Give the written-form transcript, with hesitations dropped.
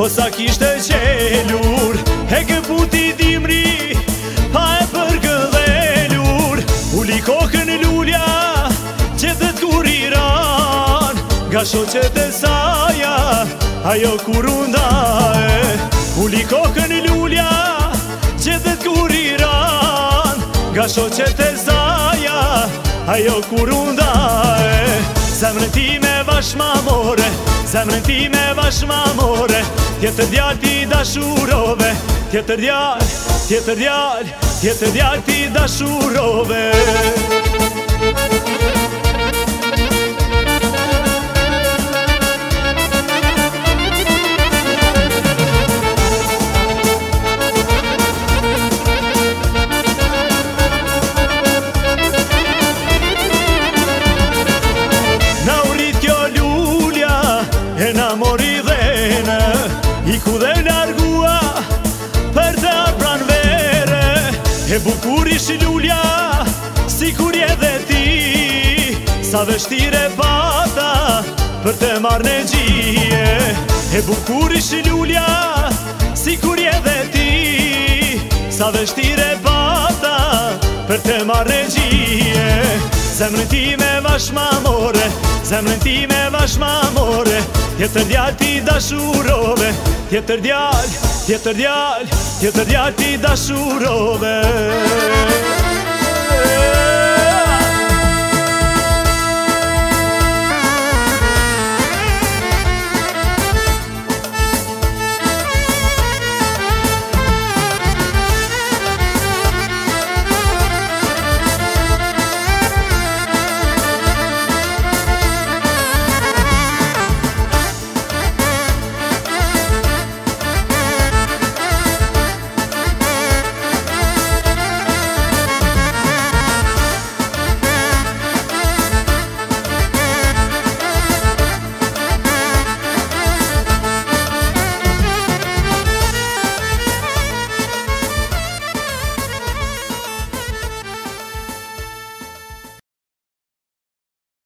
po sa kishte qelur, e këputi dimri, pa e përgëdhelur. Uli kokën lulja, qetet kur i ran, nga shoqet e saja, ajo kur undae. Uli kokën lulja, qetet kur i ran, nga shoqet e saja, ajo kur undae. Zemrën ti me vash mamore, zemrën ti me vash mamore, tjetër djall ti dashurove, tjetër djall, tjetër djall, tjetër djall ti dashurove. Na mori dhene, i ku dhe largua për të pran vere. E bukur ishi lulja, si kur je dhe ti, sa vështire pata për të marrë në gjie. E bukur ishi lulja, si kur je dhe ti, sa vështire pata për të marrë në gjie. Zemrën ti me vash mamore, zemrën ti me vash mamore, tjetër djall ti dashurove, tjetër djall, tjetër djall, tjetër djall ti dashurove.